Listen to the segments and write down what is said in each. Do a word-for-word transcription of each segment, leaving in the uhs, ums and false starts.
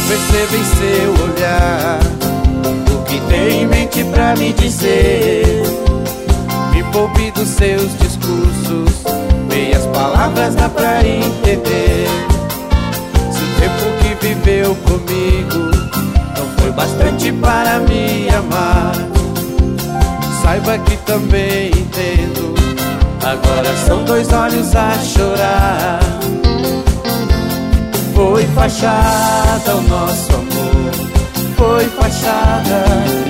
percebo em seu olhar o que tem em mente pra me dizer. Me poupe dos seus discursos, meias palavras dá pra entender. Se o tempo que viveu comigo não foi bastante para me amar, saiba que também entendo. Agora são dois olhos a chorar. Foi fachada o nosso amor, foi fachada.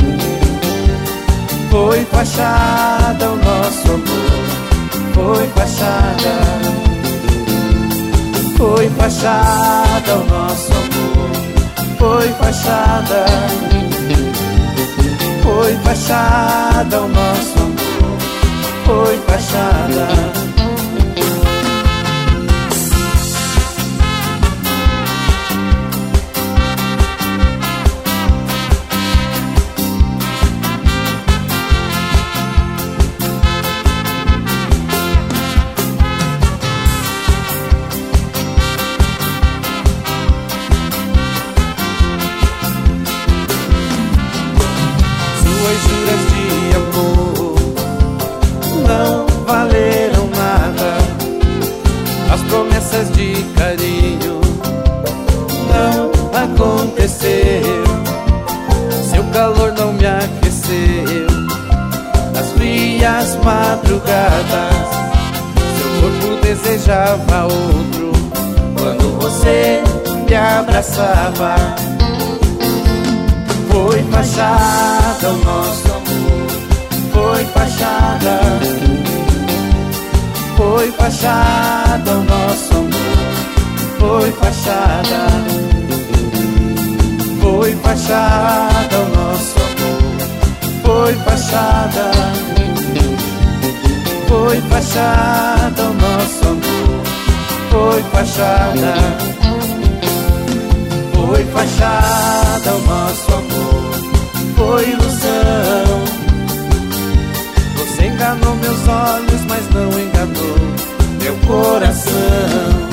Foi fachada o nosso amor, foi fachada. Foi fachada o nosso amor, foi fachada. Foi fachada o nosso amor, foi fachada. Suas juras de amor não valeram nada. As promessas de carinho não aconteceram. Seu calor não me aqueceu nas frias madrugadas. Seu corpo desejava outro quando você me abraçava. Foi fachada o nosso amor, foi fachada. Foi fachada o nosso amor, foi fachada. Foi fachada o nosso amor, foi fachada. Foi fachada o nosso amor, foi fachada. Foi fachada o nosso amor, foi ilusão. Você enganou meus olhos, mas não enganou meu coração.